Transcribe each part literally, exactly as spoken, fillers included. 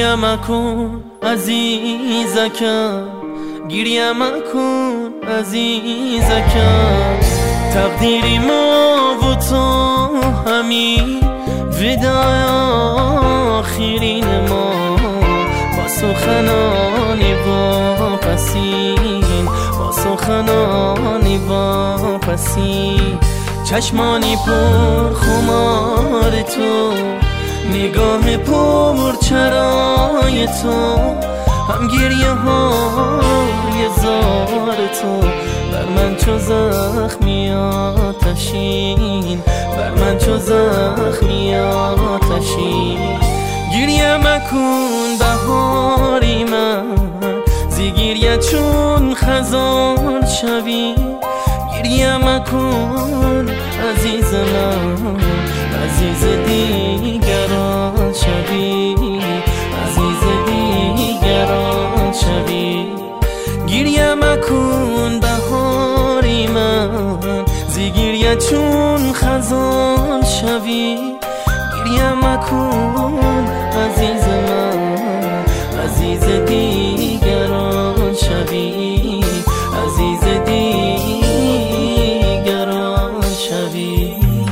گریه مکن عزیزکم، گریه مکن عزیزکم. تقدیری ما و تو همین وداع آخرین ما، با سخنانی واپسین، با سخنانی واپسین. چشمانی پر خمار تو، نگاه پر چرای تو، هم گریه های زار تو بر من چو زخمی آتشین، بر من چو زخمی آتشین. گریه مکن بهاری من، زی گریه چون خزان شوی. گریه مکن عزیز من، عزیز دیگران شوی، عزیز دیگران شوی. گریه مکن بهاری من، زی گریه چون خزان شوی. گریه مکن عزیز من، عزیز دیگران شوی، عزیز دیگران شوی.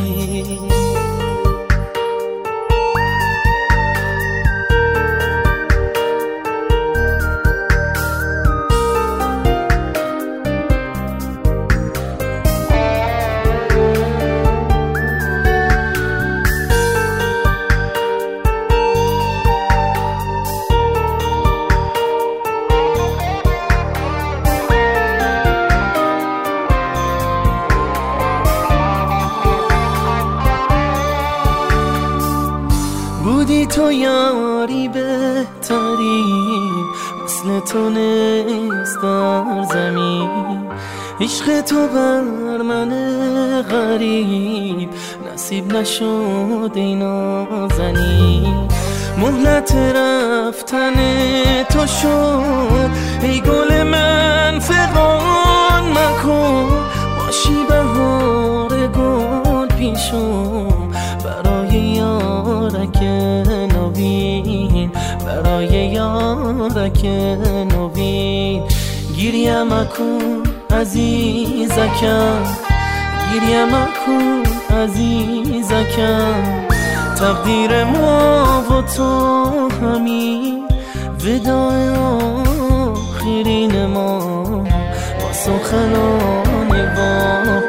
بودی تو یاری بهترین، مثل تو نیست در زمین. عشق تو بر من غریب نصیب نشد ای نازنین. مهلت رفتن تو شد ای گل من، فغان مکن. باشی بهار گل پیشم برای یارک نوین، برای یارک نوین. گریه مکن عزیزکم، گریه مکن عزیزکم. تقدیر ما و تو همین وداع آخرین ما، با سخنان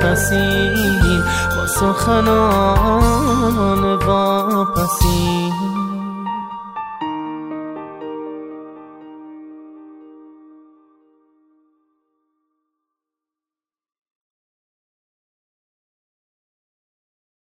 واپسین، با سخنان واپسین.